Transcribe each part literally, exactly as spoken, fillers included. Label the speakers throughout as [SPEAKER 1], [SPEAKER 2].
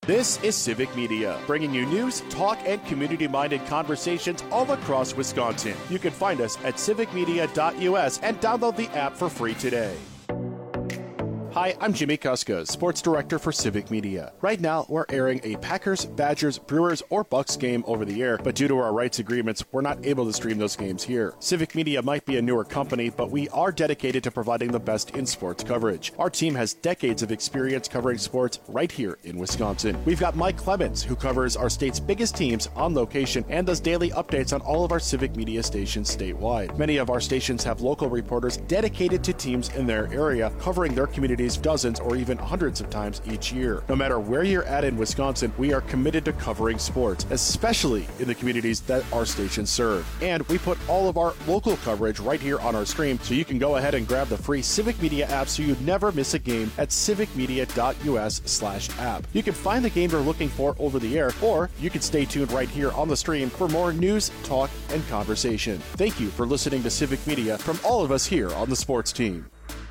[SPEAKER 1] This is Civic Media, bringing you news, talk, and community-minded conversations all across Wisconsin. You can find us at civic media dot U S and download the app for free today. Hi, I'm Jimmy Kuska, Sports Director for Civic Media. Right now, we're airing a Packers, Badgers, Brewers, or Bucks game over the air, but due to our rights agreements, we're not able to stream those games here. Civic Media might be a newer company, but we are dedicated to providing the best in sports coverage. Our team has decades of experience covering sports right here in Wisconsin. We've got Mike Clemens, who covers our state's biggest teams on location and does daily updates on all of our Civic Media stations statewide. Many of our stations have local reporters dedicated to teams in their area, covering their communities dozens or even hundreds of times each year. No matter where you're at in Wisconsin, we are committed to covering sports, especially in the communities that our stations serve. And we put all of our local coverage right here on our stream, so you can go ahead and grab the free Civic Media app so you never miss a game at civic media dot U S slash app. You can find the game you're looking for over the air, or you can stay tuned right here on the stream for more news, talk, and conversation. Thank you for listening to Civic Media from all of us here on the sports team.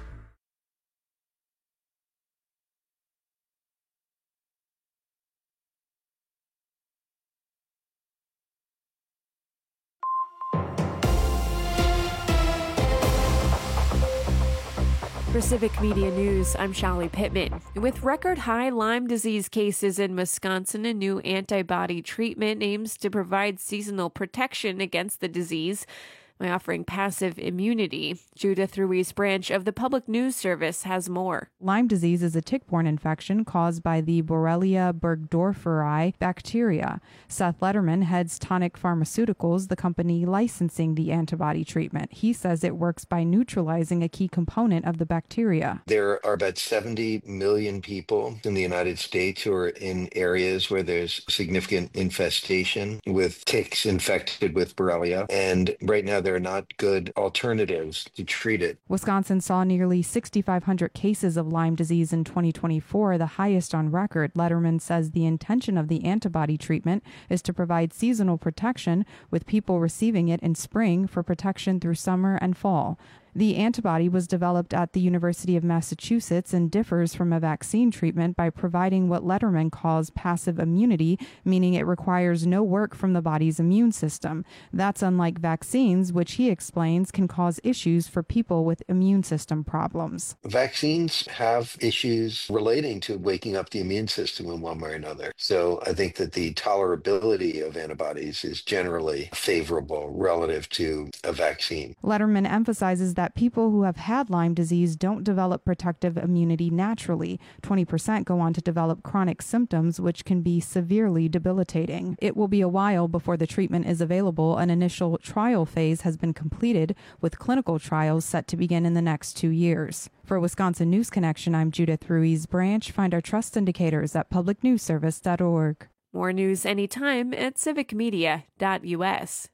[SPEAKER 2] For Civic Media News, I'm Shelly Pittman. With record high Lyme disease cases in Wisconsin, a new antibody treatment aims to provide seasonal protection against the disease by offering passive immunity. Judith Ruiz Branch of the Public News Service has more.
[SPEAKER 3] Lyme disease is a tick-borne infection caused by the Borrelia burgdorferi bacteria. Seth Letterman heads Tonic Pharmaceuticals, the company licensing the antibody treatment. He says it works by neutralizing a key component of the bacteria.
[SPEAKER 4] There are about seventy million people in the United States who are in areas where there's significant infestation with ticks infected with Borrelia. And right now, there are not good alternatives to treat it.
[SPEAKER 3] Wisconsin saw nearly six thousand five hundred cases of Lyme disease in twenty twenty-four, the highest on record. Letterman says the intention of the antibody treatment is to provide seasonal protection, with people receiving it in spring for protection through summer and fall. The antibody was developed at the University of Massachusetts and differs from a vaccine treatment by providing what Letterman calls passive immunity, meaning it requires no work from the body's immune system. That's unlike vaccines, which he explains can cause issues for people with immune system problems.
[SPEAKER 4] Vaccines have issues relating to waking up the immune system in one way or another. So I think that the tolerability of antibodies is generally favorable relative to a vaccine.
[SPEAKER 3] Letterman emphasizes that that people who have had Lyme disease don't develop protective immunity naturally. twenty percent go on to develop chronic symptoms, which can be severely debilitating. It will be a while before the treatment is available. An initial trial phase has been completed, with clinical trials set to begin in the next two years. For Wisconsin News Connection, I'm Judith Ruiz Branch. Find our trust indicators at public news service dot org.
[SPEAKER 2] More news anytime at civic media dot U S.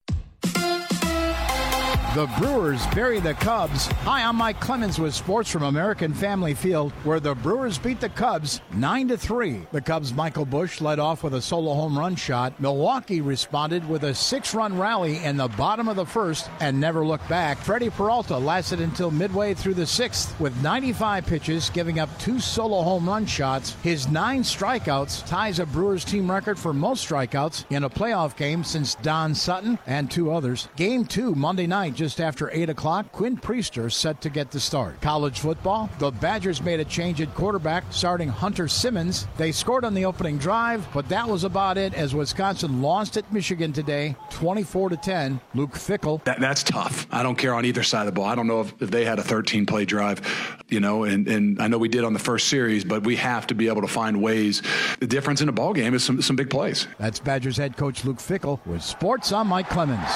[SPEAKER 5] The Brewers bury the Cubs. Hi, I'm Mike Clemens with sports from American Family Field, where the Brewers beat the Cubs nine to three. The Cubs' Michael Busch led off with a solo home run shot. Milwaukee responded with a six-run rally in the bottom of the first and never looked back. Freddie Peralta lasted until midway through the sixth with ninety-five pitches, giving up two solo home run shots. His nine strikeouts ties a Brewers team record for most strikeouts in a playoff game since Don Sutton and two others. Game two, Monday night, just Just after eight o'clock, Quinn Priester set to get the start. College football, the Badgers made a change at quarterback, starting Hunter Simmons. They scored on the opening drive, but that was about it as Wisconsin lost at Michigan today, twenty-four to ten. Luke Fickell.
[SPEAKER 6] That, that's tough. I don't care on either side of the ball. I don't know if, if they had a thirteen-play drive, you know, and, and I know we did on the first series, but we have to be able to find ways. The difference in a ball game is some, some big plays.
[SPEAKER 5] That's Badgers head coach Luke Fickell with sports. I'm Mike Clemens.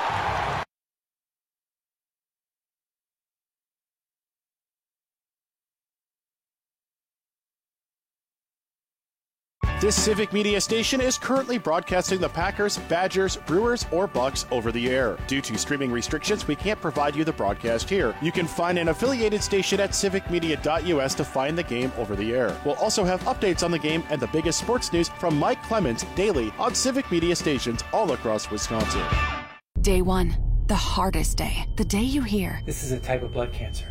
[SPEAKER 1] This Civic Media station is currently broadcasting the Packers, Badgers, Brewers, or Bucks over the air. Due to streaming restrictions, we can't provide you the broadcast here. You can find an affiliated station at civic media dot U S to find the game over the air. We'll also have updates on the game and the biggest sports news from Mike Clemens daily on Civic Media stations all across Wisconsin.
[SPEAKER 7] Day one, the hardest day. The day you hear,
[SPEAKER 8] "This is a type of blood cancer."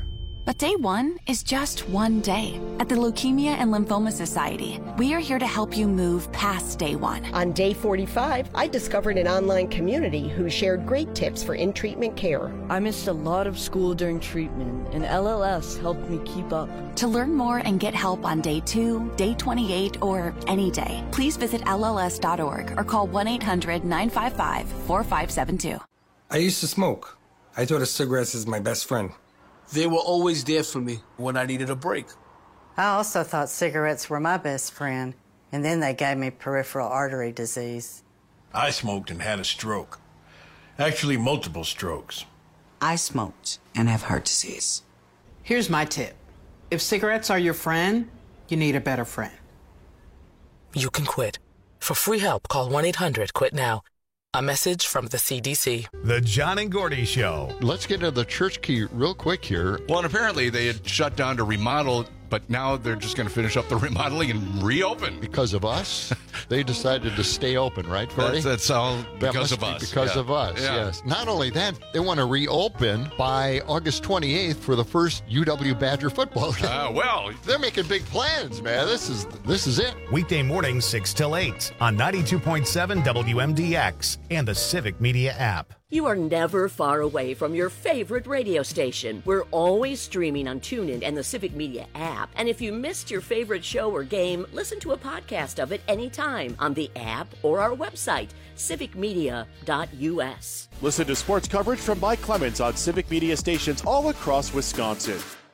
[SPEAKER 7] But day one is just one day. At the Leukemia and Lymphoma Society, we are here to help you move past day one.
[SPEAKER 8] On day forty-five, I discovered an online community who shared great tips for in-treatment care.
[SPEAKER 9] I missed a lot of school during treatment, and L L S helped me keep up.
[SPEAKER 7] To learn more and get help on day two, day twenty-eight, or any day, please visit L L S dot org or call one eight hundred nine five five four five seven two.
[SPEAKER 10] I used to smoke. I thought of cigarettes as my best friend.
[SPEAKER 11] They were always there for me when I needed a break.
[SPEAKER 12] I also thought cigarettes were my best friend, and then they gave me peripheral artery disease.
[SPEAKER 13] I smoked and had a stroke. Actually, multiple strokes.
[SPEAKER 14] I smoked and have heart disease. Here's my tip. If cigarettes are your friend, you need a better friend.
[SPEAKER 15] You can quit. For free help, call one eight hundred quit now. A message from the C D C.
[SPEAKER 16] The John and Gordy Show.
[SPEAKER 17] Let's get into the church key real quick here.
[SPEAKER 18] Well, and apparently they had shut down to remodel, but now they're just going to finish up the remodeling and reopen.
[SPEAKER 17] Because of us, they decided to stay open, right, Gordy?
[SPEAKER 18] That's, that's all because
[SPEAKER 17] that
[SPEAKER 18] of us.
[SPEAKER 17] Be because
[SPEAKER 18] yeah.
[SPEAKER 17] of us,
[SPEAKER 18] yeah.
[SPEAKER 17] yes. Not only that, they want to reopen by August twenty-eighth for the first U W Badger football game.
[SPEAKER 18] Uh, well,
[SPEAKER 17] they're making big plans, man. This is this is it.
[SPEAKER 16] Weekday mornings, six till eight on ninety-two point seven W M D X and the Civic Media app.
[SPEAKER 19] You are never far away from your favorite radio station. We're always streaming on TuneIn and the Civic Media app. And if you missed your favorite show or game, listen to a podcast of it anytime on the app or our website, civic media dot U S.
[SPEAKER 1] Listen to sports coverage from Mike Clemens on Civic Media stations all across Wisconsin.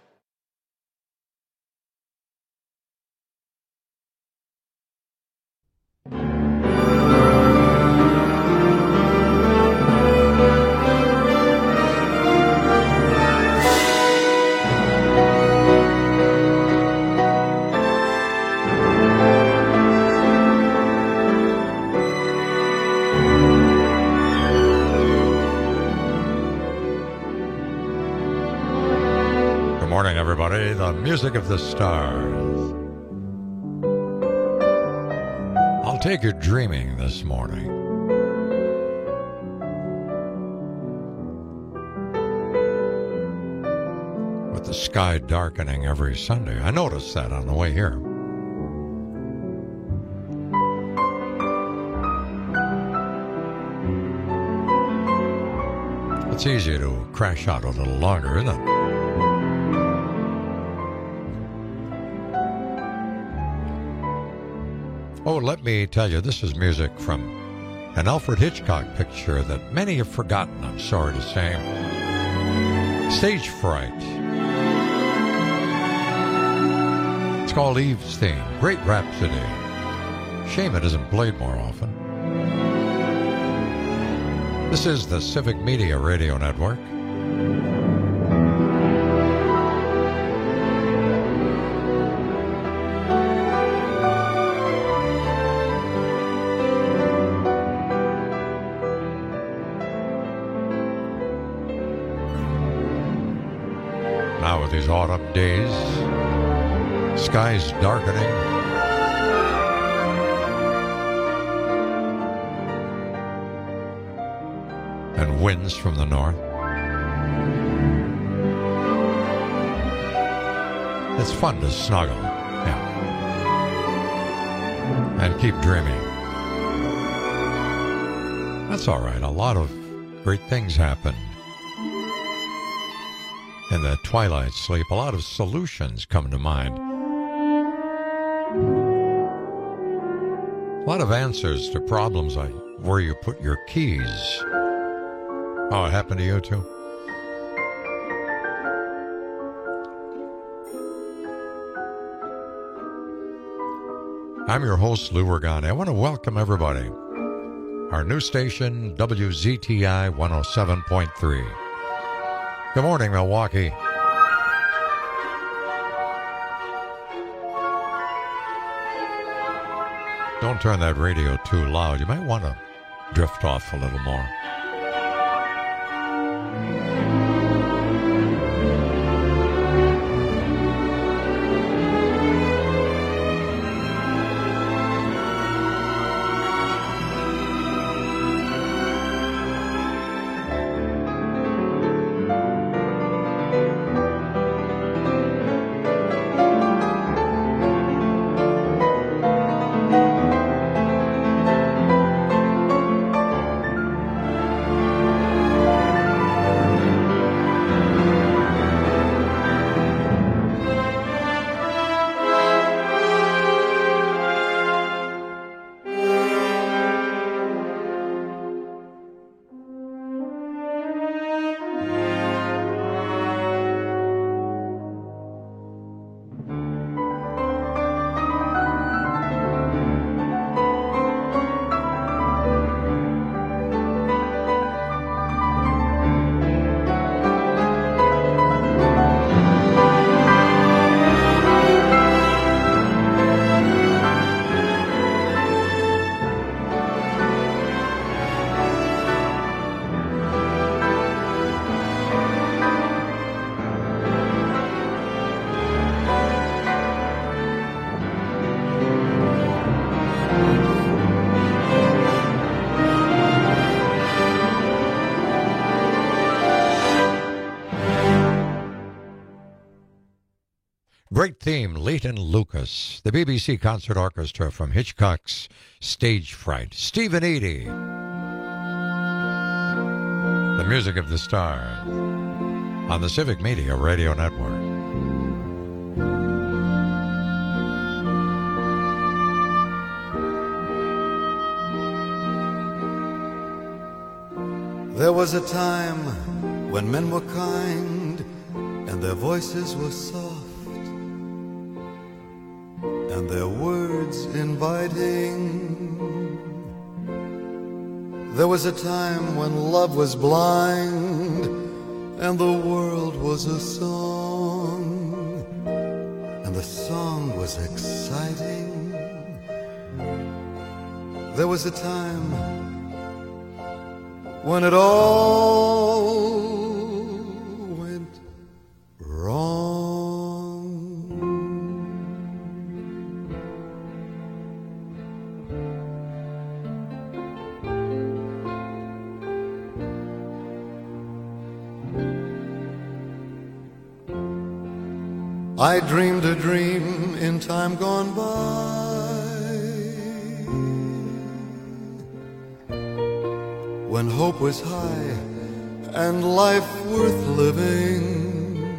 [SPEAKER 20] Morning, everybody. The music of the stars. I'll take you dreaming this morning. With the sky darkening every Sunday. I noticed that on the way here. It's easy to crash out a little longer, isn't it? Oh, let me tell you, this is music from an Alfred Hitchcock picture that many have forgotten, I'm sorry to say. Stage Fright. It's called Eve's Theme. Great rhapsody. Shame it isn't played more often. This is the Civic Media Radio Network. Now with these autumn days, skies darkening, and winds from the north. It's fun to snuggle, yeah, and keep dreaming. That's all right. A lot of great things happen in the twilight sleep. A lot of solutions come to mind. A lot of answers to problems like where you put your keys. Oh, it happened to you too? I'm your host, Lou Ragani. I want to welcome everybody. Our new station, W Z T I one oh seven point three. Good morning, Milwaukee. Don't turn that radio too loud. You might want to drift off a little more. Great theme, Leighton Lucas. The B B C Concert Orchestra from Hitchcock's Stage Fright. Stephen Eady. The music of the stars on the Civic Media Radio Network.
[SPEAKER 21] There was a time when men were kind and their voices were soft and their words inviting. There was a time when love was blind and the world was a song and the song was exciting. There was a time when it all went wrong. I dreamed a dream in time gone by, when hope was high and life worth living.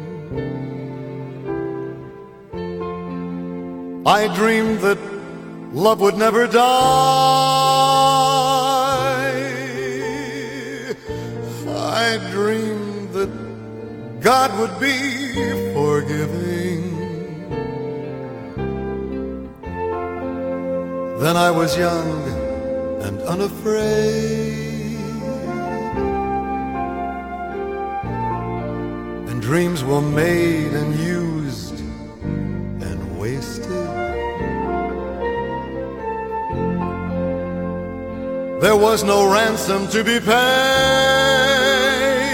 [SPEAKER 21] I dreamed that love would never die. I dreamed that God would be forgiving. Then I was young and unafraid, and dreams were made and used and wasted. There was no ransom to be paid,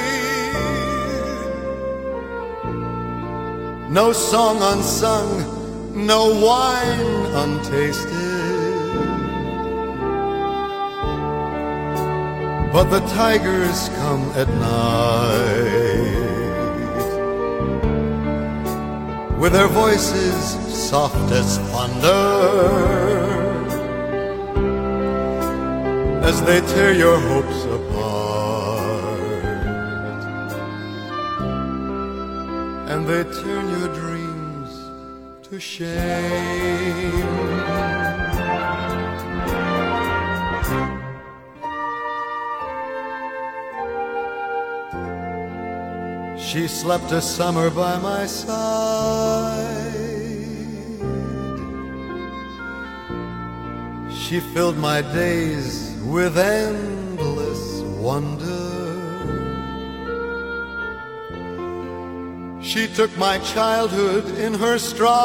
[SPEAKER 21] no song unsung, no wine untasted. But the tigers come at night, with their voices soft as thunder, as they tear your hopes apart, and they turn your dreams to shame. She slept a summer by my side. She filled my days with endless wonder. She took my childhood in her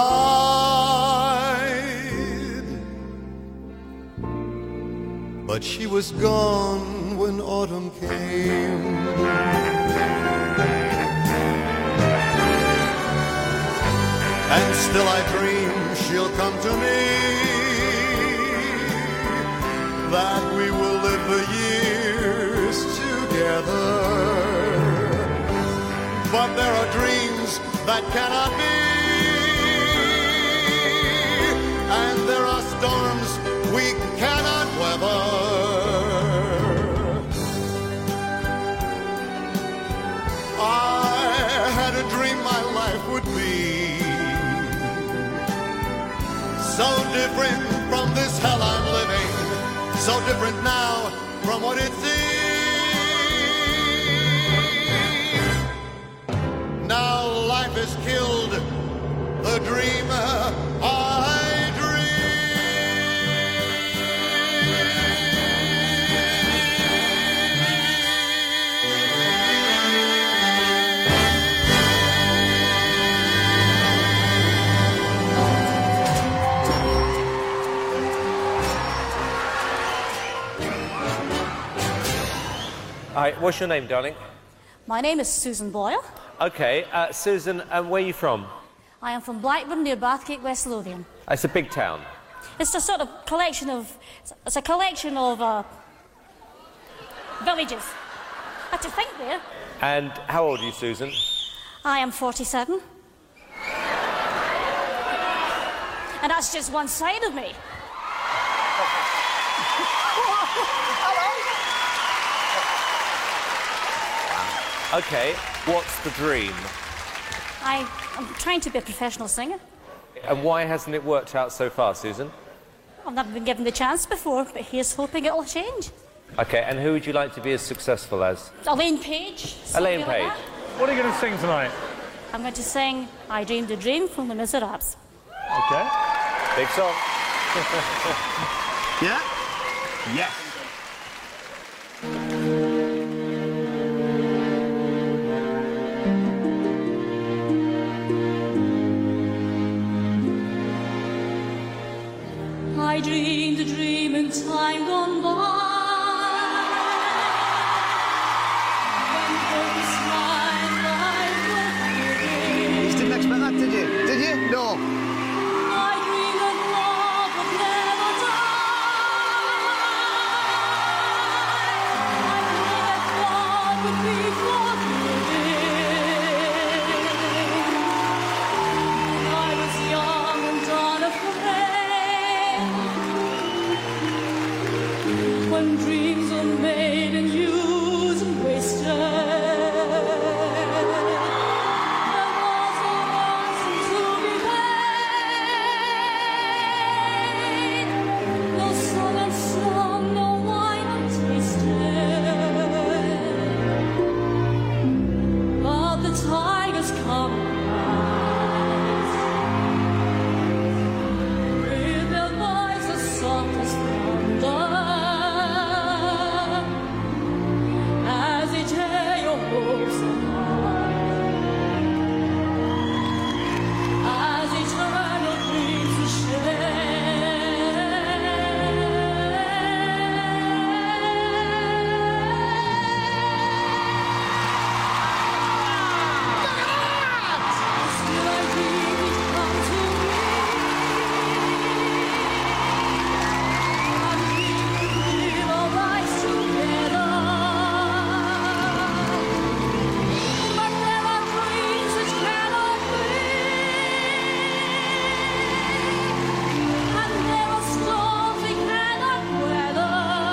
[SPEAKER 21] stride, but she was gone when autumn came. And still I dream she'll come to me, that we will live the years together. But there are dreams that cannot be, and there are storms we cannot weather. I had a dream my life would be so different from this hell I'm living, so different now from what it seems. Now life has killed the dream I dreamed.
[SPEAKER 22] Hi, what's your name, darling?
[SPEAKER 23] My name is Susan Boyle.
[SPEAKER 22] Okay, uh, Susan, um, where are you from?
[SPEAKER 23] I am from Blackburn near Bathgate, West Lothian.
[SPEAKER 22] It's a big town.
[SPEAKER 23] It's a sort of collection of, it's a collection of uh, villages. I had to think there.
[SPEAKER 22] And how old are you, Susan?
[SPEAKER 23] I am forty-seven. and that's just one side of me.
[SPEAKER 22] Okay, what's the dream?
[SPEAKER 23] I, I'm trying to be a professional singer.
[SPEAKER 22] And why hasn't it worked out so far, Susan?
[SPEAKER 23] I've never been given the chance before, but here's hoping it'll change.
[SPEAKER 22] Okay, and who would you like to be as successful as?
[SPEAKER 23] Elaine Page.
[SPEAKER 22] Elaine
[SPEAKER 23] like
[SPEAKER 22] Page.
[SPEAKER 23] that.
[SPEAKER 2] What are you going to sing tonight?
[SPEAKER 23] I'm going to sing I Dreamed a Dream from Les Miserables.
[SPEAKER 2] Okay.
[SPEAKER 22] Big song.
[SPEAKER 2] Yeah? Yes.
[SPEAKER 23] I dreamed a dream in time gone by. When purpose my life was living.
[SPEAKER 3] You didn't expect that, did you? Did you? No.
[SPEAKER 23] I dreamed that love would never die. I dreamed that God would be forgiving. I was young and unafraid. When dreams are made and used and wasted, there was a ransom to be paid. No song unsung, no wine untasted, but the tigers come with their voices soft as thunder. As they tear your hopes apart, as eternal dreams to Still I dream you'd come to me. I dream we'd live our lives together. But there are dreams which cannot be, and there are storms we cannot weather.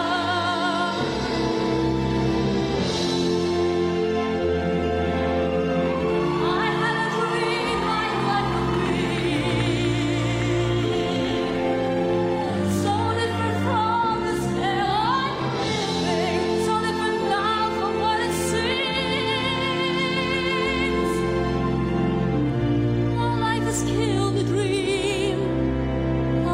[SPEAKER 23] I had a dream my life would be so different from this hell I'm living, so different now from what it seems. My life has killed the dream I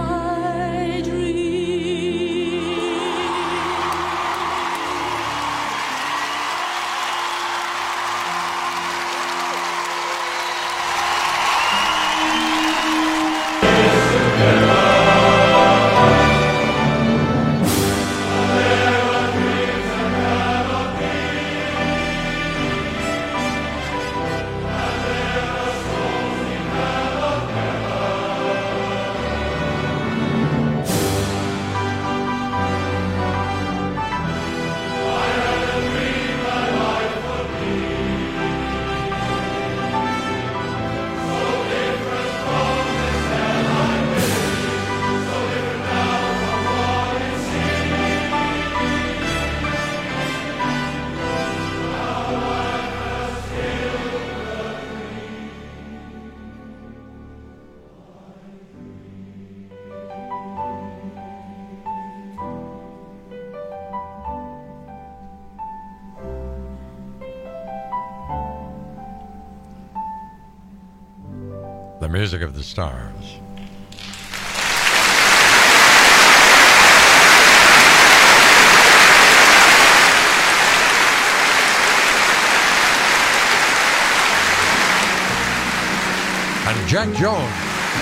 [SPEAKER 20] The music of the stars. And Jack Jones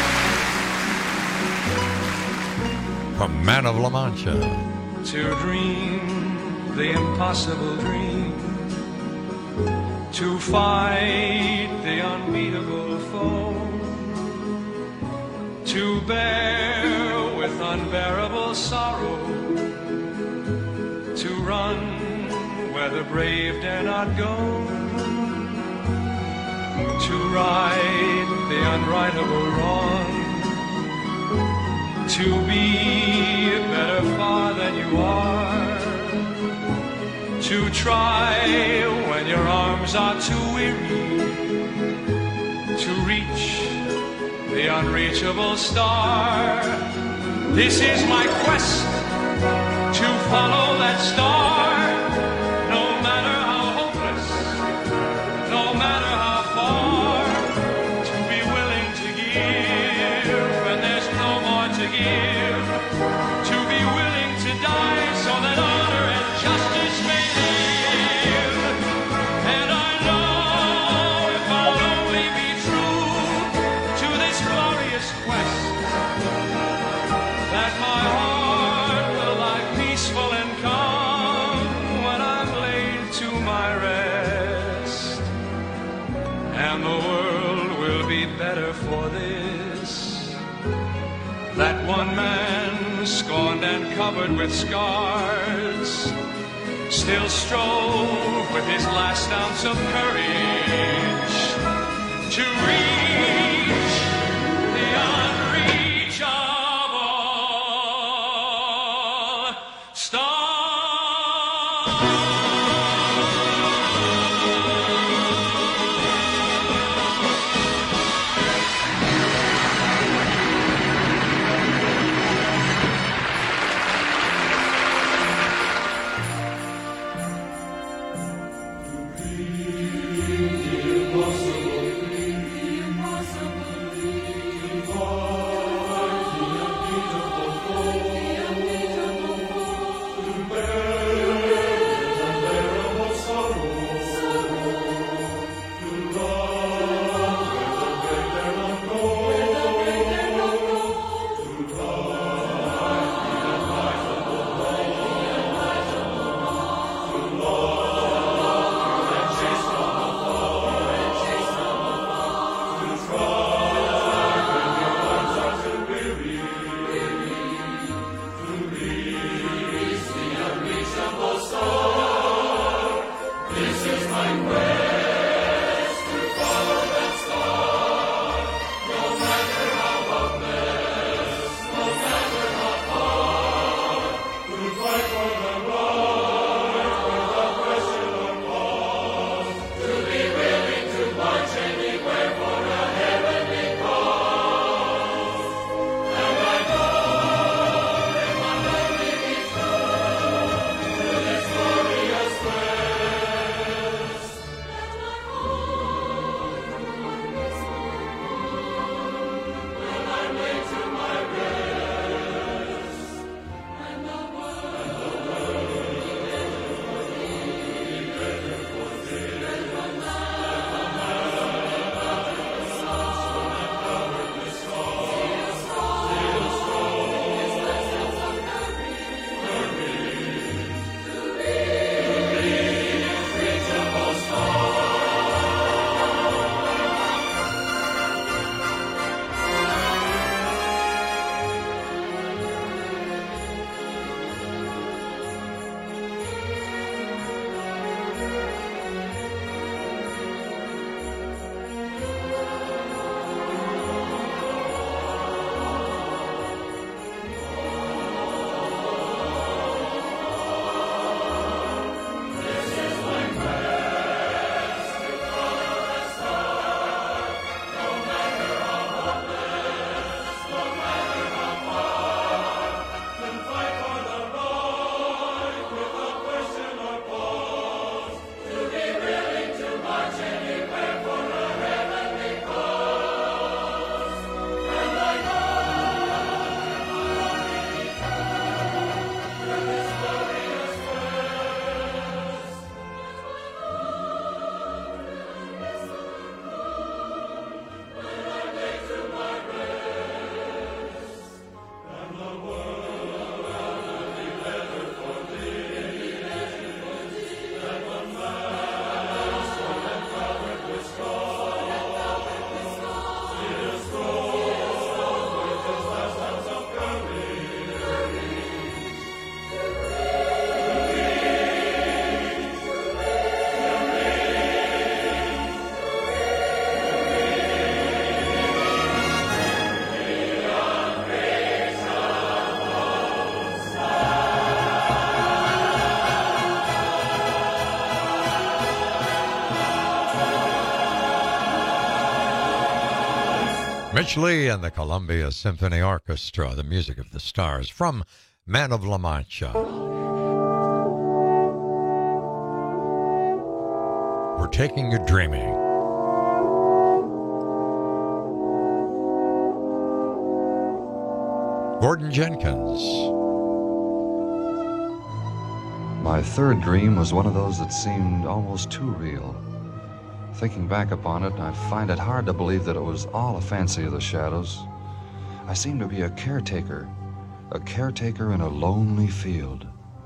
[SPEAKER 20] from Man of La Mancha.
[SPEAKER 4] To dream the impossible dream, to fight the unbeatable foe, to bear with unbearable sorrow, to run where the brave dare not go, to right the unrightable wrong, to be better far than you are, to try when your arms are too weary, to reach the unreachable star. This is my quest to follow that star, no matter how hopeless, no matter how far, to be willing to give when there's no more to give, to be willing to die so that honor and justice may live. And I know if I'll only be true to this glorious quest, that my heart will lie peaceful and calm when I'm laid to my rest, and the world will be better for this. That one man, scorned and covered with scars, still strove with his last ounce of courage to reach the unreachable star.
[SPEAKER 23] Impossible,
[SPEAKER 20] Mitch Lee and the Columbia Symphony Orchestra, the music of the stars from Man of La Mancha. We're taking you dreaming. Gordon Jenkins.
[SPEAKER 5] My third dream was one of those that seemed almost too real. Thinking back upon it, I find it hard to believe that it was all a fancy of the shadows. I seemed to be a caretaker, a caretaker in a lonely field.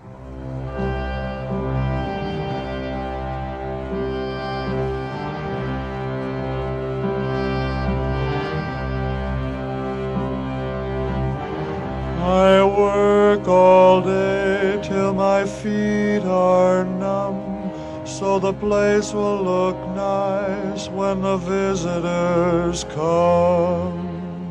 [SPEAKER 4] I work all day till my feet are numb, so the place will look nice when the visitors come.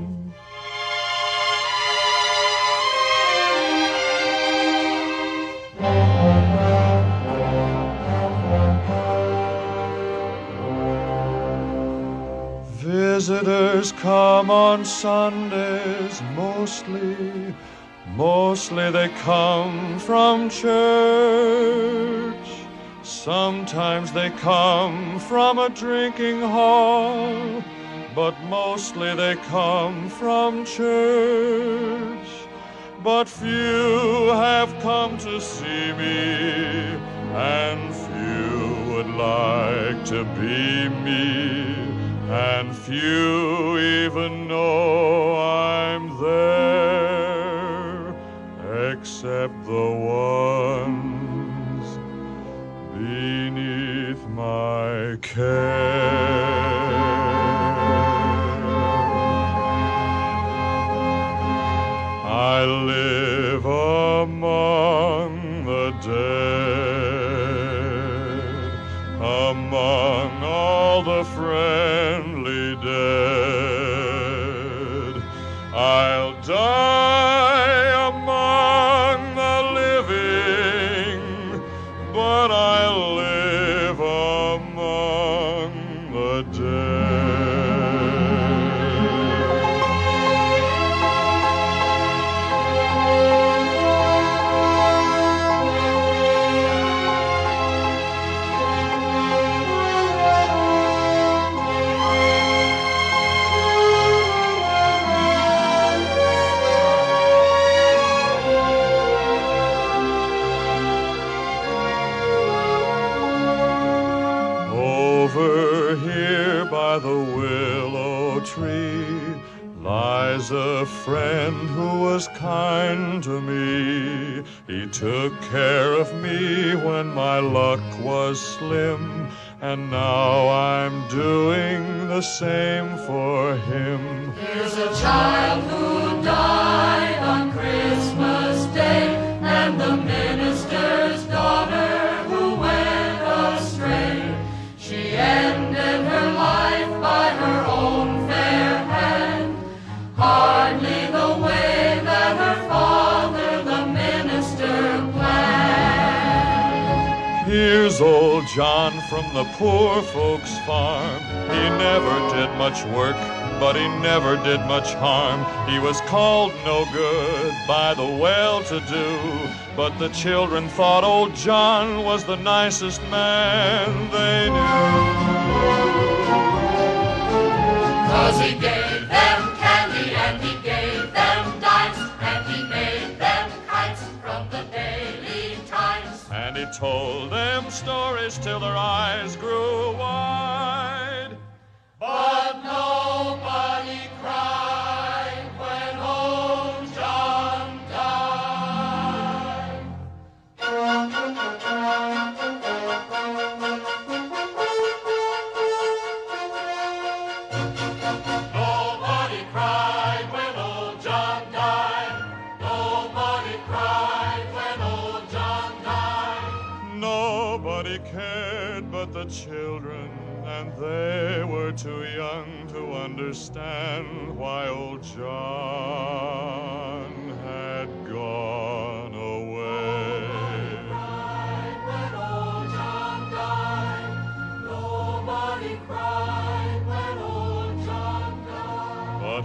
[SPEAKER 4] Visitors come on Sundays mostly, mostly they come from church. Sometimes they come from a drinking hall, but mostly they come from church. But few have come to see me, and few would like to be me, and few even know I'm there, except the ones beneath my care. I live among the dead, among all the friendly dead. I'll die among the living, but I'll live among the dead. Over here by the willow tree lies a friend who was kind to me. He took care of me when my luck was slim, and now I'm doing the same for him.
[SPEAKER 23] Here's a child who died on Christmas Day, and the minister's daughter who went astray. She ended her life by her own fair hand, hardly the way that her father, the minister, planned.
[SPEAKER 4] Here's old John from the poor folks' farm. He never did much work, but he never did much harm. He was called no good by the well-to-do, but the children thought old John was the nicest man they knew.
[SPEAKER 23] 'Cause he gave them candy and he gave them dimes, and he made them kites from the Daily Times.
[SPEAKER 4] And he told them stories till their eyes grew wide.
[SPEAKER 23] But nobody cried when old John died. Nobody cried when old John died. Nobody cried when old John died.
[SPEAKER 4] Nobody cared but the children, and they were too young to understand why old John had gone away.
[SPEAKER 23] When old John died, nobody cried when old John died.
[SPEAKER 4] But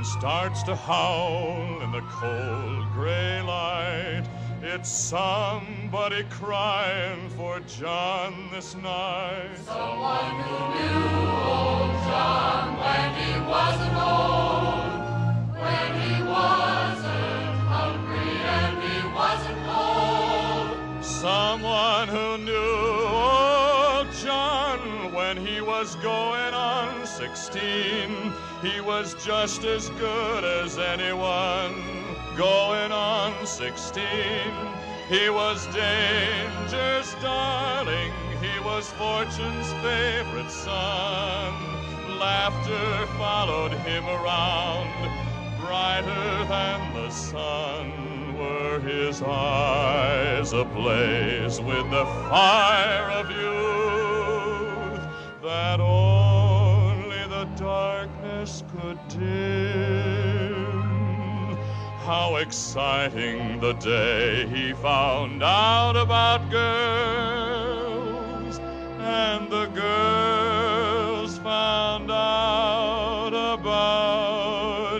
[SPEAKER 6] starts to howl in the cold gray light. It's somebody crying for John this night.
[SPEAKER 23] Someone who knew old John when he wasn't old, when he wasn't hungry and he wasn't cold.
[SPEAKER 6] Someone who knew old John when he was going on sixteen. He was just as good as anyone. Going on sixteen, he was danger's darling, he was fortune's favorite son. Laughter followed him around, brighter than the sun. Were his eyes ablaze with the fire of youth that only the darkness could dim? How exciting the day he found out about girls, and the girls found out about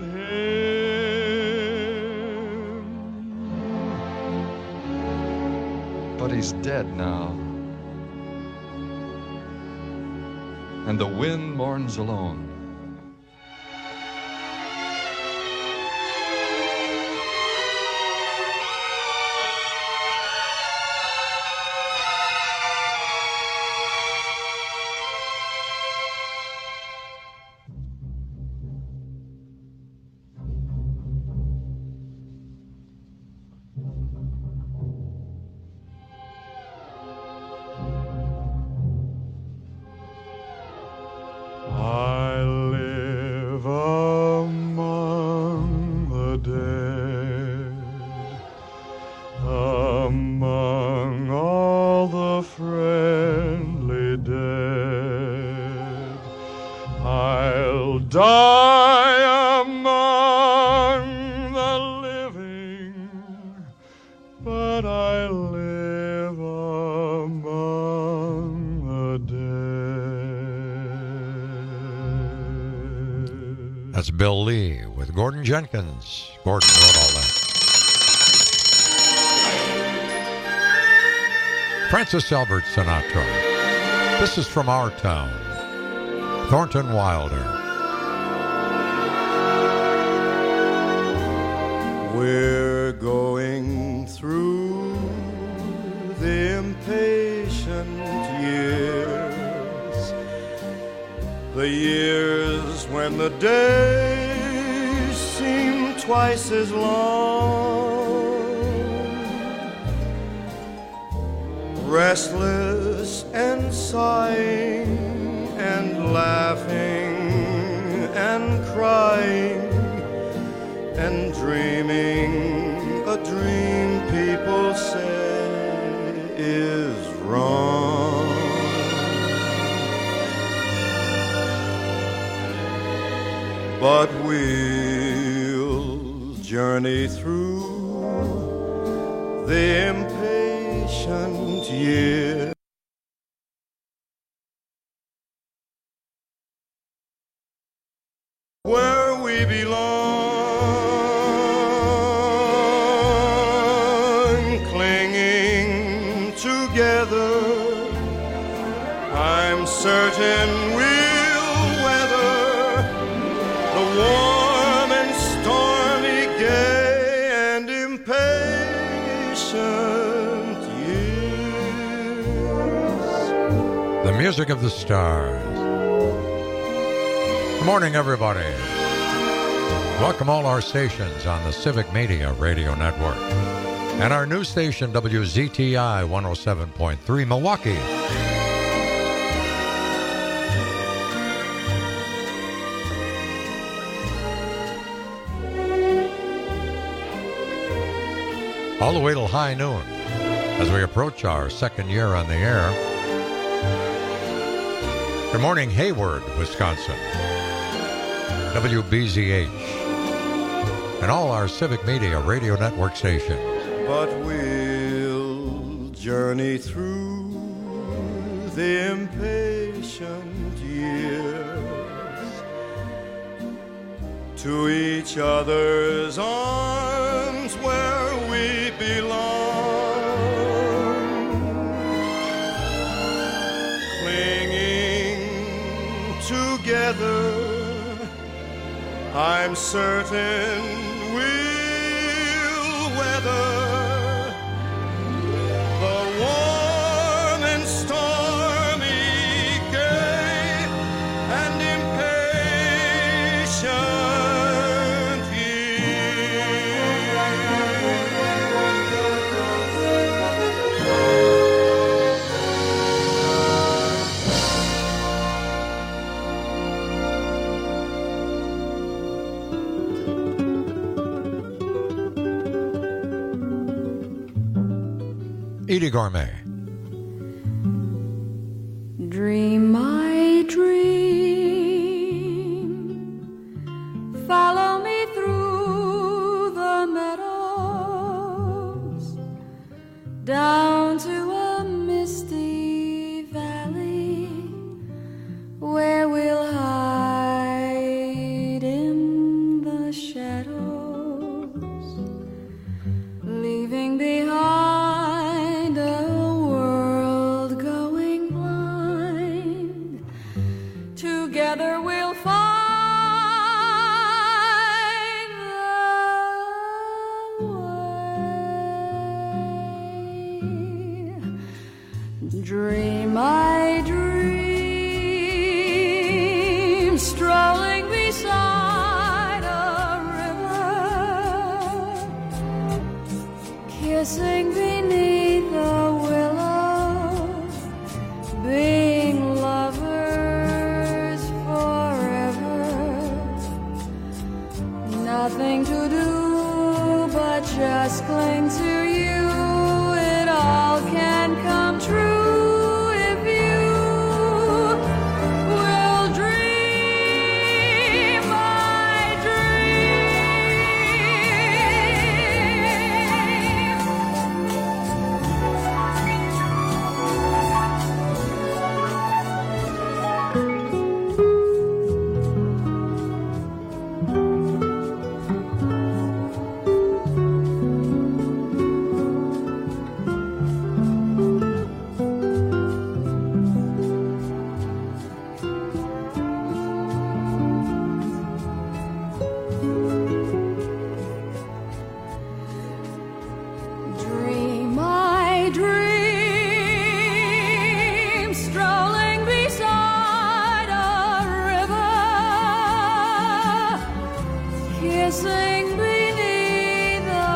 [SPEAKER 6] him.
[SPEAKER 5] But he's dead now, and the wind mourns alone.
[SPEAKER 6] I live among the dead, among all the friendly dead. I'll die among the living, but I live among the dead.
[SPEAKER 20] That's Bill Lee with Gordon Jenkins. Gordon wrote all that. Francis Albert Sinatra. This is from our town. Thornton Wilder.
[SPEAKER 21] We're going through the impatient years, the years when the days seem twice as long, restless and sighing and laughing and crying and dreaming a dream people say is wrong. But we'll journey through the impatient years, where we belong, clinging together. I'm certain we'll weather the warm and stormy, gay and impatient years.
[SPEAKER 20] The music of the stars. Good morning, everybody. Welcome all our stations on the Civic Media Radio Network and our new station, W Z T I one oh seven point three, Milwaukee. All the way till high noon as we approach our second year on the air. Good morning, Hayward, Wisconsin. W B Z H, and all our Civic Media Radio Network stations.
[SPEAKER 21] But we'll journey through the impatient years to each other's arms where we belong, clinging together, I'm certain we'll weather the warm and stormy, gay and impatient
[SPEAKER 20] Edie Gourmet.
[SPEAKER 23] Dream my dream, follow me through the meadows, down to a misty valley where we'll hide in the shadows, leaving behind together we'll find the way. Dream my dream, strolling beside a river, kissing beneath a willow, being lovers forever. Nothing to do but just cling to you. It all can come true if you will dream my Dream my dream, strolling beside a river, kissing beneath a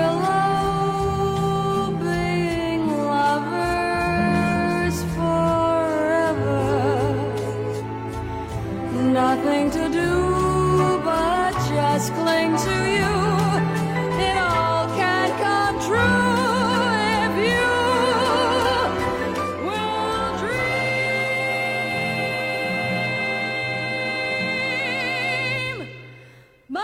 [SPEAKER 23] willow, being lovers forever. Nothing to do but just cling to you. It all can come true if you will dream my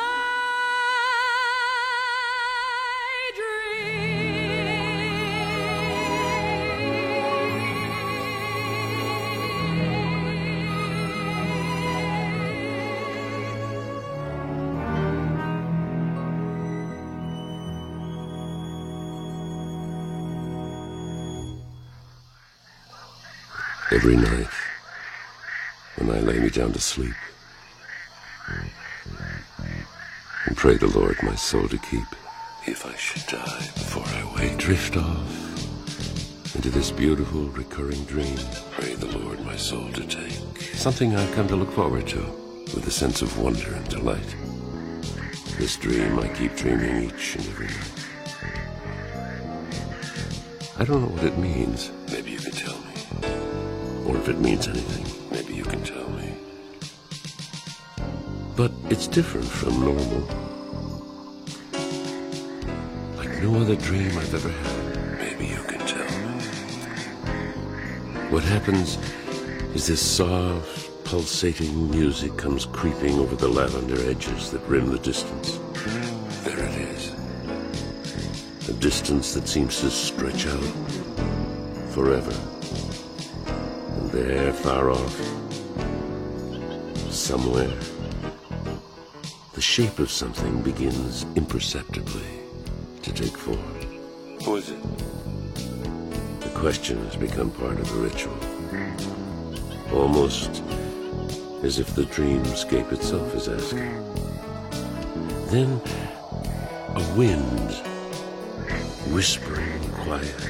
[SPEAKER 7] Every night, when I lay me down to sleep, and pray the Lord my soul to keep, if I should die before I wake, drift off into this beautiful recurring dream, pray the Lord my soul to take, something I've come to look forward to with a sense of wonder and delight. This dream I keep dreaming each and every night. I don't know what it means. Maybe you can tell me. Or if it means anything, maybe you can tell me. But it's different from normal. Like no other dream I've ever had. Maybe you can tell me. What happens is this soft, pulsating music comes creeping over the lavender edges that rim the distance. There it is. A distance that seems to stretch out forever. And there, far off, somewhere, the shape of something begins imperceptibly to take form. Who is it? The question has become part of the ritual. Almost as if the dreamscape itself is asking. Then a wind, whispering quiet,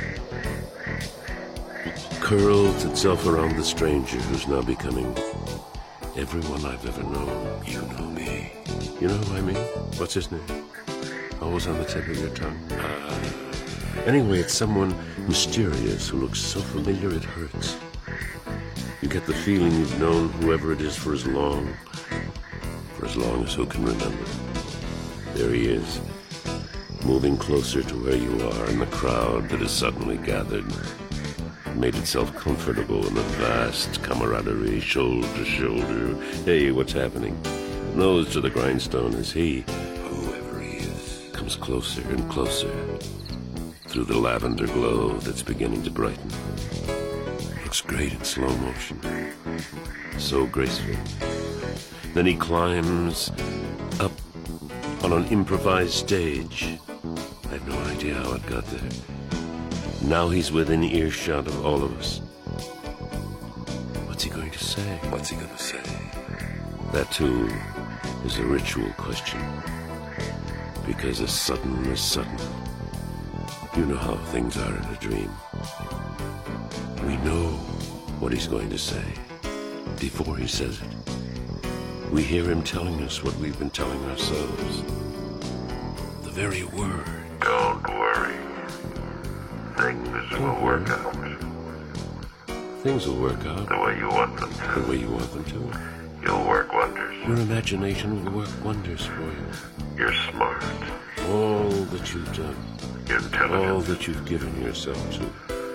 [SPEAKER 7] curls itself around the stranger who's now becoming everyone I've ever known. You know me. You know who I mean? What's his name? Always on the tip of your tongue. Uh, anyway, it's someone mysterious who looks so familiar it hurts. You get the feeling you've known whoever it is for as long, for as long as who can remember. There he is, moving closer to where you are in the crowd that has suddenly gathered, made itself comfortable in a vast camaraderie, shoulder to shoulder. Hey, what's happening? Nose to the grindstone as he, whoever he is, comes closer and closer through the lavender glow that's beginning to brighten. Looks great in slow motion. So graceful. Then he climbs up on an improvised stage. I have no idea how it got there. Now he's within earshot of all of us. What's he going to say? What's he going to say? That, too, is a ritual question. Because as sudden as sudden. You know how things are in a dream. We know what he's going to say before he says it. We hear him telling us what we've been telling ourselves. The very word. Don't worry. Things will work out. Things will work out. The way you want them to. The way you want them to. You'll work wonders. Your imagination will work wonders for you. You're smart. All that you've done. Intelligent. All that you've given yourself to.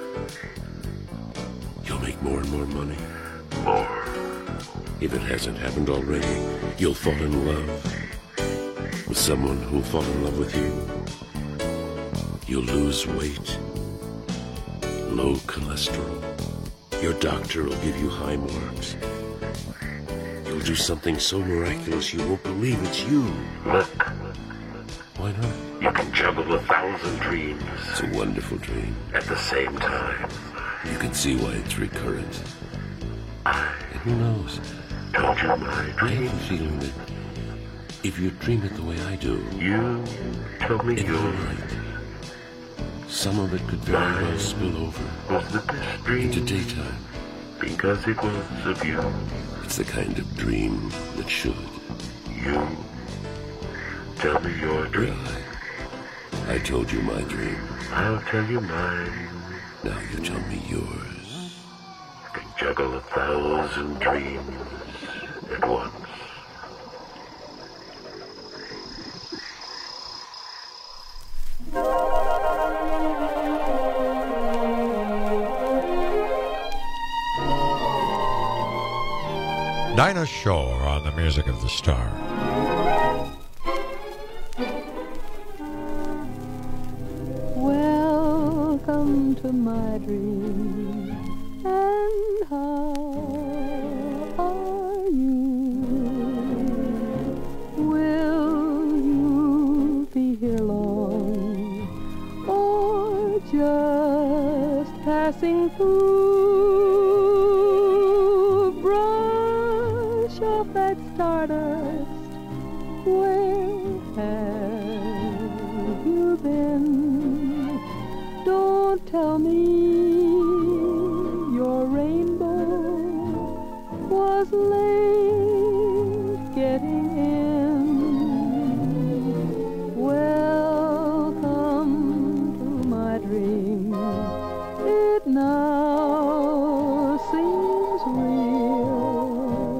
[SPEAKER 7] You'll make more and more money. More. If it hasn't happened already, you'll fall in love with someone who'll fall in love with you. You'll lose weight. Low cholesterol. Your doctor will give you high marks. You'll do something so miraculous you won't believe it's you. Look. Why not? You can juggle a thousand dreams. It's a wonderful dream. At the same time. You can see why it's recurrent. And who knows? Don't you mind? I have a feeling that if you dream it the way I do, you tell me you're right. Some of it could very well spill over was the best dream into daytime. Because it was of you. It's the kind of dream that should. You tell me your dream. I, I told you my dream. I'll tell you mine. Now you tell me yours. You can juggle a thousand dreams at once.
[SPEAKER 20] Dinah Shore on the Music of the Star.
[SPEAKER 23] Welcome to my dream, and how are you? Will you be here long, or just passing through? Brush off that stardust. Where have you been? Don't tell me your rainbow was late getting in. Welcome to my dream. It now seems real.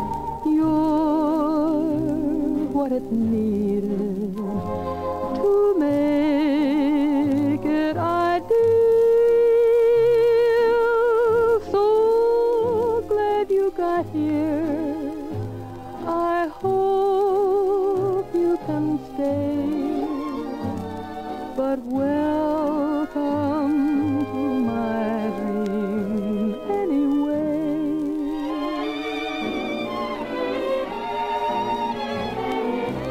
[SPEAKER 23] You're what it needed to make it ideal. So glad you got here. I hope you can stay. But welcome to my dream anyway.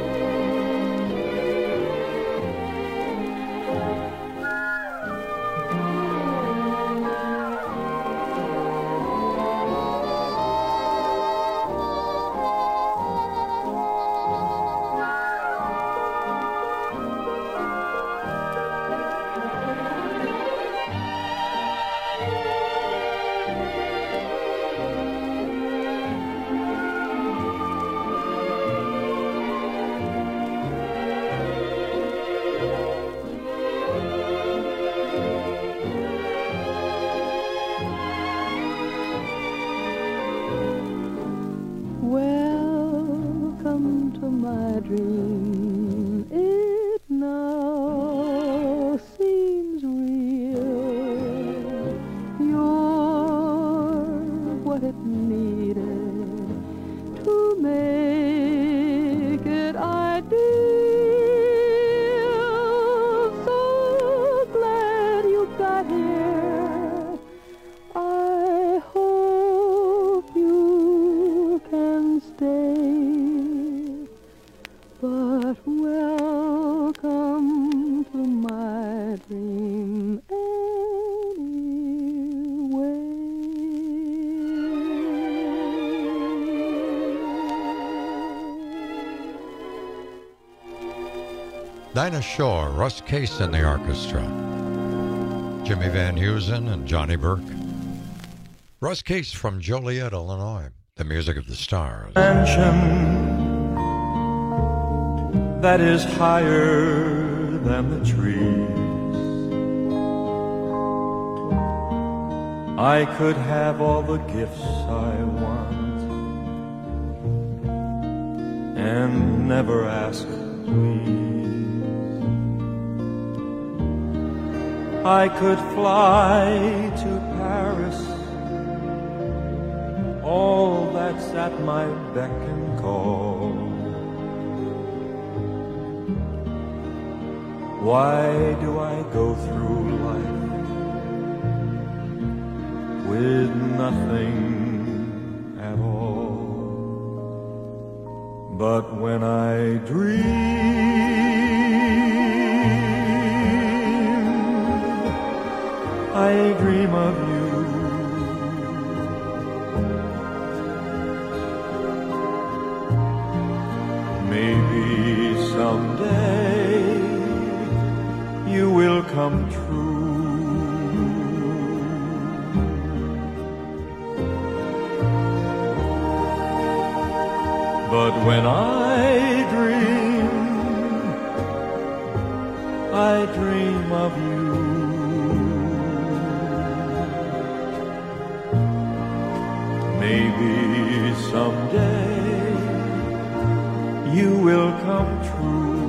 [SPEAKER 20] Dinah Shore, Russ Case in the orchestra. Jimmy Van Heusen and Johnny Burke. Russ Case from Joliet, Illinois. The music of the stars.
[SPEAKER 4] Mansion that is higher than the trees. I could have all the gifts I want and never ask please. I could fly to Paris, all that's at my beck and call. Why do I go through life with nothing at all? But when I dream, I dream of you. Maybe someday you will come true. But when I dream, I dream of you. Maybe someday you will come true.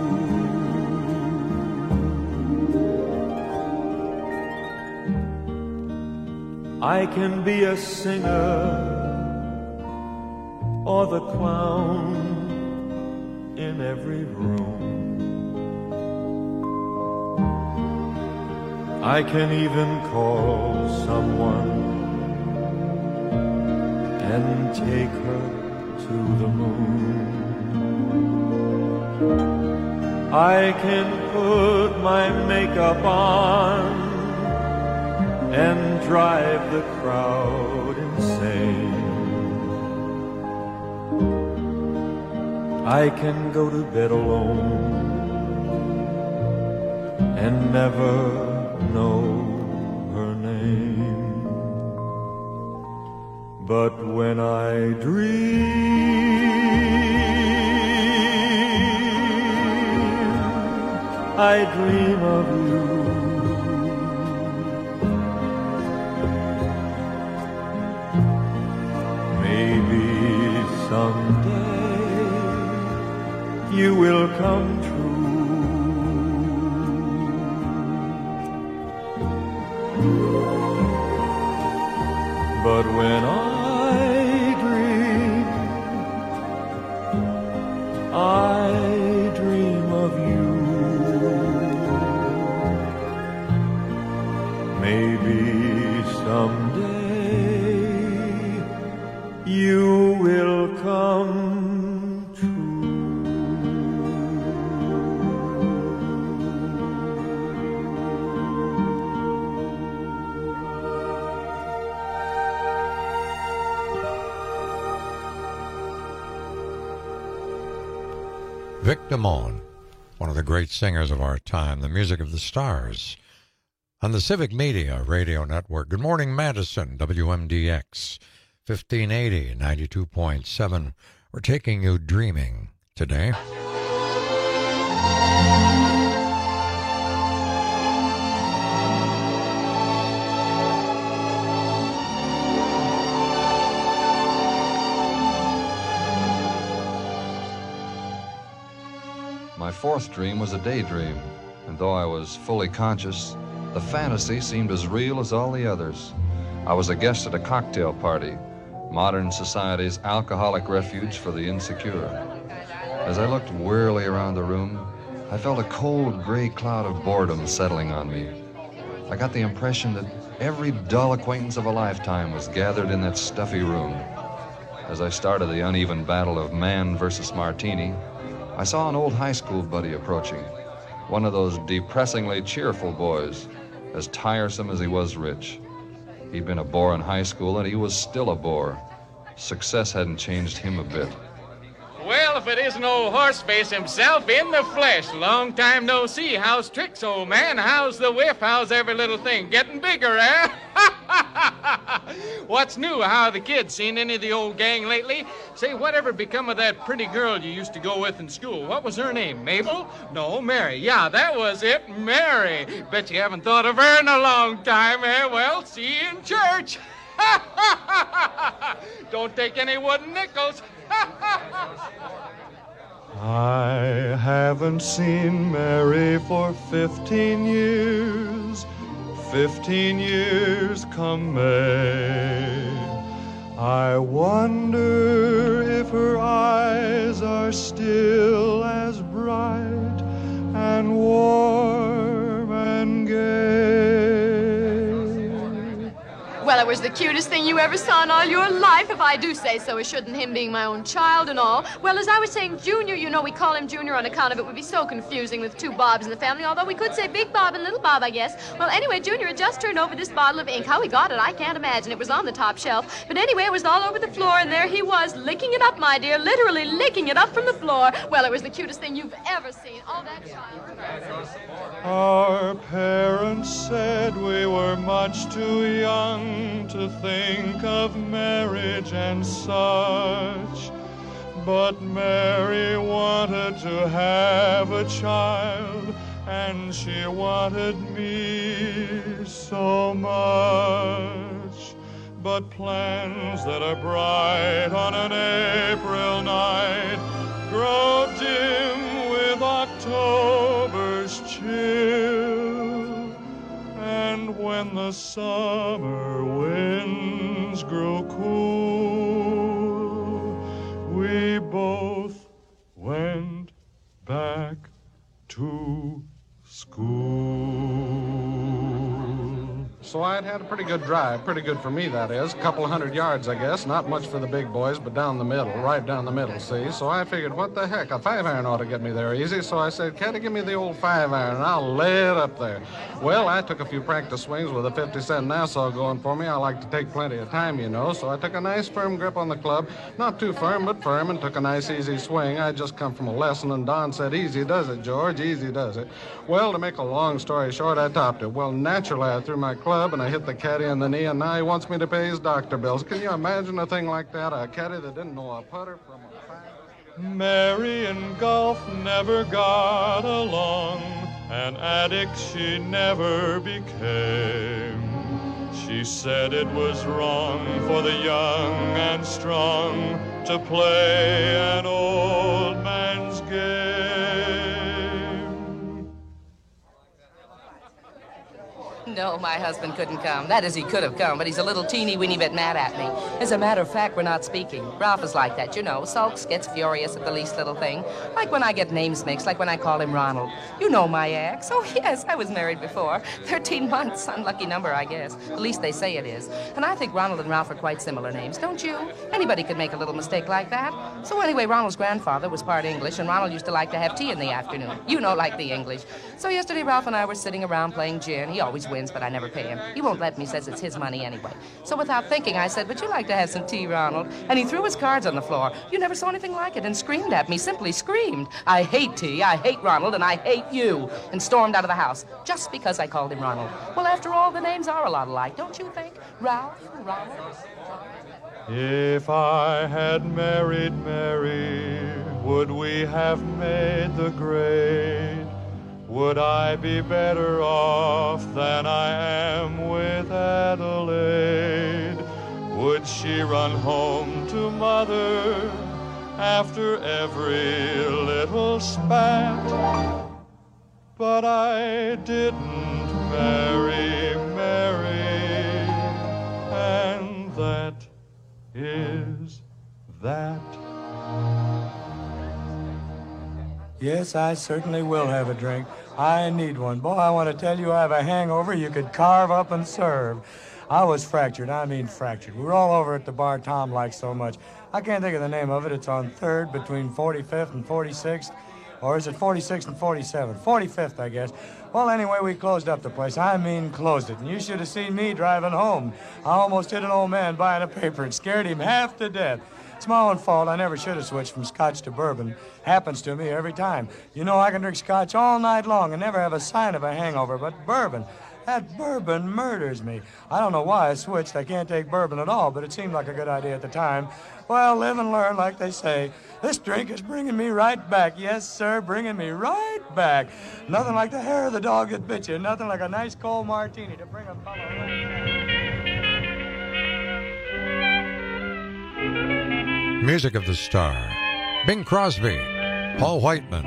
[SPEAKER 4] I can be a singer or the clown in every room. I can even call someone and take her to the moon. I can put my makeup on and drive the crowd insane. I can go to bed alone and never know her name. But when I dream, I dream of you. Maybe someday you will come true. But when I dream, I dream of you. Maybe someday you will come true.
[SPEAKER 20] Vic Damone, one of the great singers of our time, the music of the stars, on the Civic Media Radio Network. Good morning, Madison, W M D X, fifteen eighty, ninety-two point seven. We're taking you dreaming today.
[SPEAKER 5] My fourth dream was a daydream, and though I was fully conscious, the fantasy seemed as real as all the others. I was a guest at a cocktail party, modern society's alcoholic refuge for the insecure. As I looked wearily around the room, I felt a cold gray cloud of boredom settling on me. I got the impression that every dull acquaintance of a lifetime was gathered in that stuffy room. As I started the uneven battle of man versus martini, I saw an old high school buddy approaching, one of those depressingly cheerful boys, as tiresome as he was rich. He'd been a bore in high school, and he was still a bore. Success hadn't changed him a bit.
[SPEAKER 8] Well, if it isn't old Horseface himself in the flesh. Long time no see. How's tricks, old man? How's the whip? How's every little thing? Getting bigger, eh? What's new? How are the kids? Seen any of the old gang lately? Say, whatever become of that pretty girl you used to go with in school? What was her name? Mabel? No, Mary. Yeah, that was it, Mary. Bet you haven't thought of her in a long time, eh? Well, see you in church. Don't take any wooden nickels.
[SPEAKER 21] I haven't seen Mary for fifteen years, fifteen years come May. I wonder if her eyes are still as bright and warm and gay.
[SPEAKER 9] Well, it was the cutest thing you ever saw in all your life, if I do say so. It shouldn't, him being my own child and all. Well, as I was saying, Junior, you know we call him Junior on account of it would be so confusing with two Bobs in the family, although we could say Big Bob and Little Bob, I guess. Well, anyway, Junior had just turned over this bottle of ink. How he got it, I can't imagine. It was on the top shelf. But anyway, it was all over the floor, and there he was, licking it up, my dear, literally licking it up from the floor. Well, it was the cutest thing you've ever seen. Oh, that child.
[SPEAKER 21] Our parents said we were much too young to think of marriage and such. But Mary wanted to have a child, and she wanted me so much. But plans that are bright on an April night grow dim with October's chill. And when the summer winds grow cool, we both went back to school.
[SPEAKER 8] So I'd had a pretty good drive, pretty good for me, that is. A couple of hundred yards, I guess. Not much for the big boys, but down the middle, right down the middle, see? So I figured, what the heck, a five-iron ought to get me there easy. So I said, Caddy, give me the old five-iron, and I'll lay it up there. Well, I took a few practice swings with a fifty-cent Nassau going for me. I like to take plenty of time, you know. So I took a nice firm grip on the club. Not too firm, but firm, and took a nice easy swing. I'd just come from a lesson, and Don said, easy does it, George, easy does it. Well, to make a long story short, I topped it. Well, naturally, I threw my club, and I hit the caddy in the knee, and now he wants me to pay his doctor bills. Can you imagine a thing like that? A caddy that didn't know a putter from a five?
[SPEAKER 21] Mary and golf never got along. An addict she never became. She said it was wrong for the young and strong to play an old man's game.
[SPEAKER 10] No, my husband couldn't come. That is, he could have come, but he's a little teeny-weeny bit mad at me. As a matter of fact, we're not speaking. Ralph is like that, you know. Sulks, gets furious at the least little thing. Like when I get names mixed, like when I call him Ronald. You know my ex. Oh, yes, I was married before. Thirteen months. Unlucky number, I guess. At least they say it is. And I think Ronald and Ralph are quite similar names, don't you? Anybody could make a little mistake like that. So anyway, Ronald's grandfather was part English, and Ronald used to like to have tea in the afternoon. You know, like the English. So yesterday, Ralph and I were sitting around playing gin. He always wins, but I never pay him. He won't let me, says it's his money anyway. So without thinking, I said, would you like to have some tea, Ronald? And he threw his cards on the floor. You never saw anything like it, and screamed at me, simply screamed. I hate tea, I hate Ronald, and I hate you. And stormed out of the house, just because I called him Ronald. Well, after all, the names are a lot alike, don't you think? Ralph, Ronald.
[SPEAKER 21] If I had married Mary, would we have made the grade? Would I be better off than I am with Adelaide? Would she run home to mother after every little spat? But I didn't marry Mary, and that is that.
[SPEAKER 24] Yes, I certainly will have a drink. I need one. Boy, I want to tell you I have a hangover you could carve up and serve. I was fractured. I mean fractured. We were all over at the bar Tom likes so much. I can't think of the name of it. It's on third between forty-fifth and forty-sixth. Or is it forty-sixth and forty-seventh? forty-fifth, I guess. Well, anyway, we closed up the place. I mean closed it. And you should have seen me driving home. I almost hit an old man buying a paper. It scared him half to death. It's my own fault. I never should have switched from scotch to bourbon. Happens to me every time. You know, I can drink scotch all night long and never have a sign of a hangover, but bourbon, that bourbon murders me. I don't know why I switched. I can't take bourbon at all, but it seemed like a good idea at the time. Well, live and learn, like they say. This drink is bringing me right back. Yes, sir, bringing me right back. Nothing like the hair of the dog that bit you. Nothing like a nice cold martini to bring a fellow right back.
[SPEAKER 20] Music of the Star. Bing Crosby. Paul Whiteman.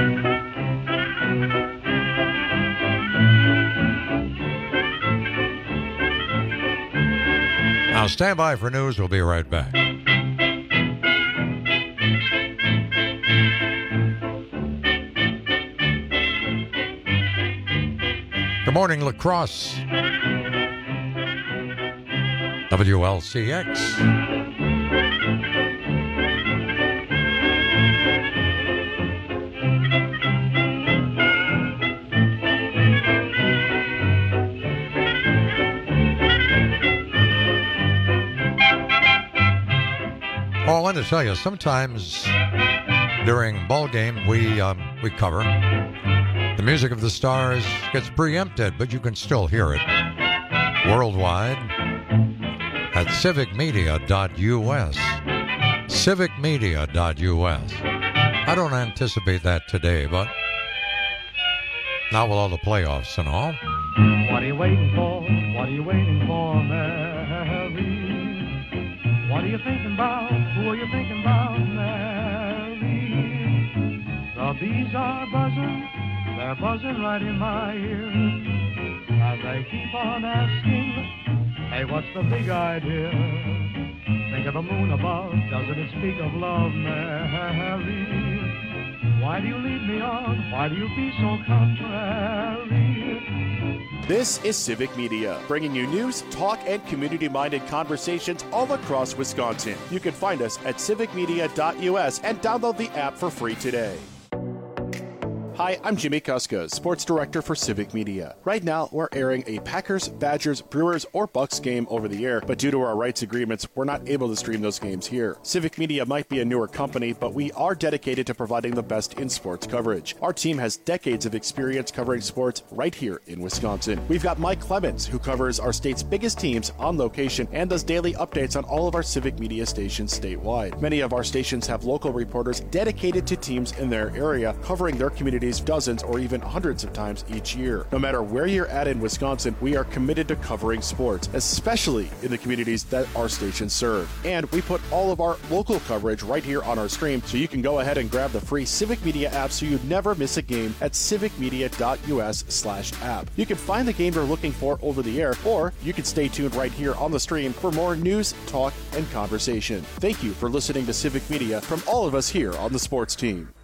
[SPEAKER 20] Now stand by for news. We'll be right back. Good morning, La Crosse. W L C X. Oh, I want to tell you, sometimes during ball game we um, we cover the music of the stars gets preempted, but you can still hear it worldwide at civic media dot U S. civic media dot U S. I don't anticipate that today, but not with all the playoffs and all.
[SPEAKER 23] What are you waiting for? What are you waiting for, Mary? What are you thinking about? Who are you thinking about, Mary? The bees are buzzing, they're buzzing right in my ear. And they keep on asking, hey, what's the big idea? Think of the moon above, doesn't it speak of love, Mary? Why do you lead me on? Why do you be so contrary?
[SPEAKER 1] This is Civic Media, bringing you news, talk, and community-minded conversations all across Wisconsin. You can find us at civic media dot U S and download the app for free today. Hi, I'm Jimmy Kuska, Sports Director for Civic Media. Right now, we're airing a Packers, Badgers, Brewers, or Bucks game over the air, but due to our rights agreements, we're not able to stream those games here. Civic Media might be a newer company, but we are dedicated to providing the best in sports coverage. Our team has decades of experience covering sports right here in Wisconsin. We've got Mike Clemens, who covers our state's biggest teams on location and does daily updates on all of our Civic Media stations statewide. Many of our stations have local reporters dedicated to teams in their area, covering their communities dozens or even hundreds of times each year. No matter where you're at in Wisconsin, we are committed to covering sports, especially in the communities that our stations serve. And we put all of our local coverage right here on our stream, so you can go ahead and grab the free Civic Media app so you never miss a game at civic media dot U S slash app. You can find the game you're looking for over the air, or you can stay tuned right here on the stream for more news, talk, and conversation. Thank you for listening to Civic Media from all of us here on the sports team.